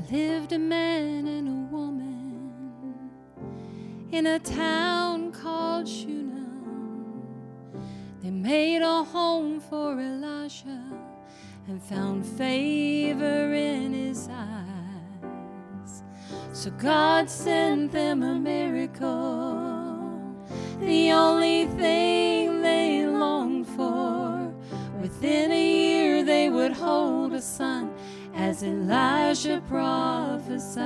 lived a man and a woman in a town called Shunem. They made a home for Elisha and found favor in his eyes. So God sent them a miracle, the only thing they longed for. Within a year they would hold a son, as Elisha prophesied.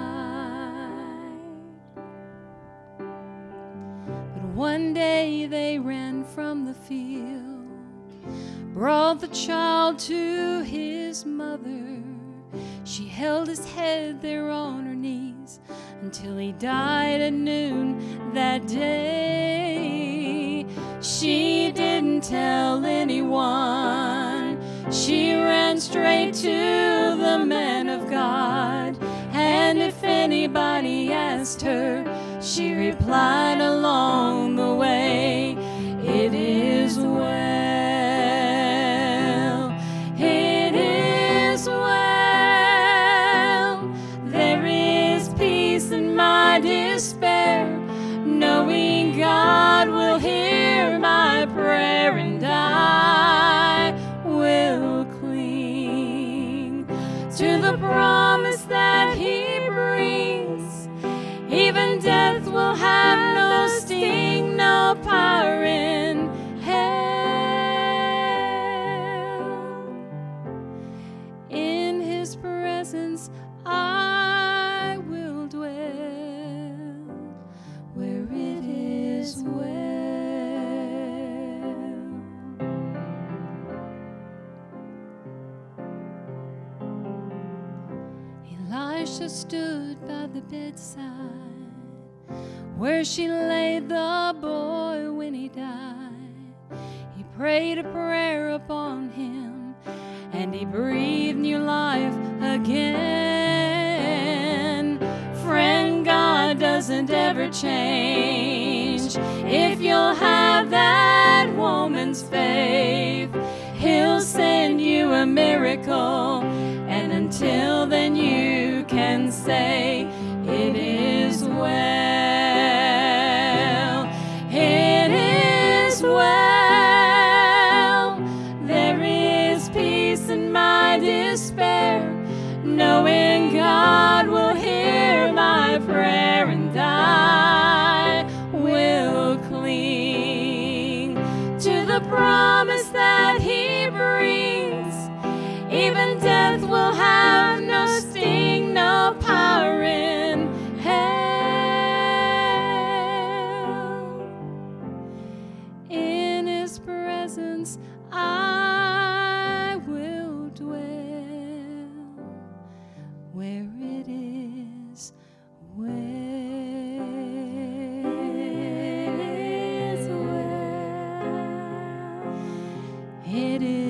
But one day they ran from the field, brought the child to his mother. She held his head there on her knees until he died at noon that day. She didn't tell anyone. She ran straight to the man of God, and if anybody asked her, she replied along the way, "It is well, it is well. There is peace in my despair, knowing God will hear my prayer, and I will cling to the promise that He brings. Even death will have no sting, no power in hell. In His presence I will dwell, where it is well." Elisha stood by the bedside where she laid the boy when he died. He prayed a prayer upon him, and he breathed new life again. Friend, God doesn't ever change. If you'll have that woman's faith, He'll send you a miracle, and until then you can say, "It is well, it is well. There is peace in my despair, knowing God will hear my prayer, and I will cling to the promise that He brings. Even death will have no sting, no power in hell. In His presence I will dwell, where it is well. It is